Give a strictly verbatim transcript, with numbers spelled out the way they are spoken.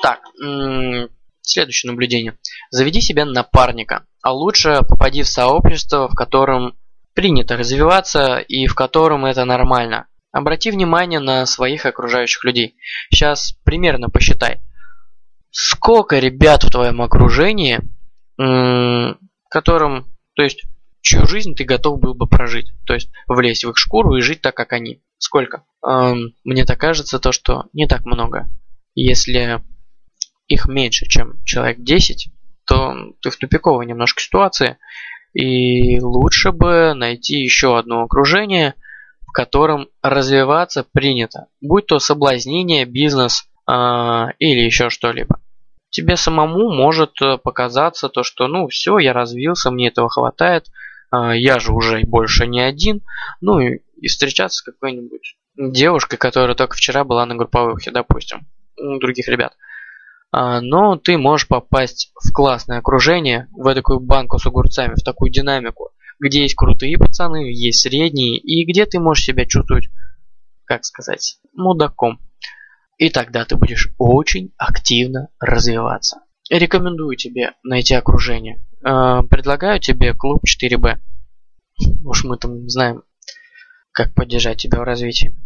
Так, м- следующее наблюдение. Заведи себе напарника, а лучше попади в сообщество, в котором принято развиваться и в котором это нормально. Обрати внимание на своих окружающих людей. Сейчас примерно посчитай, сколько ребят в твоем окружении, м- которым, то есть, чью жизнь ты готов был бы прожить. То есть, влезть в их шкуру и жить так, как они. Сколько? Эм, мне так кажется, то, что не так много. Если их меньше, чем человек десять, то ты в тупиковой немножко ситуации. И лучше бы найти еще одно окружение, в котором развиваться принято. Будь то соблазнение, бизнес э, или еще что-либо. Тебе самому может показаться то, что ну все, я развился, мне этого хватает, э, я же уже больше не один. Ну и, и встречаться с какой-нибудь девушкой, которая только вчера была на групповухе, допустим, у других ребят. Но ты можешь попасть в классное окружение, в такую банку с огурцами, в такую динамику, где есть крутые пацаны, есть средние, и где ты можешь себя чувствовать, как сказать, мудаком. И тогда ты будешь очень активно развиваться. Рекомендую тебе найти окружение. Предлагаю тебе клуб четыре бэ. Уж мы там знаем, как поддержать тебя в развитии.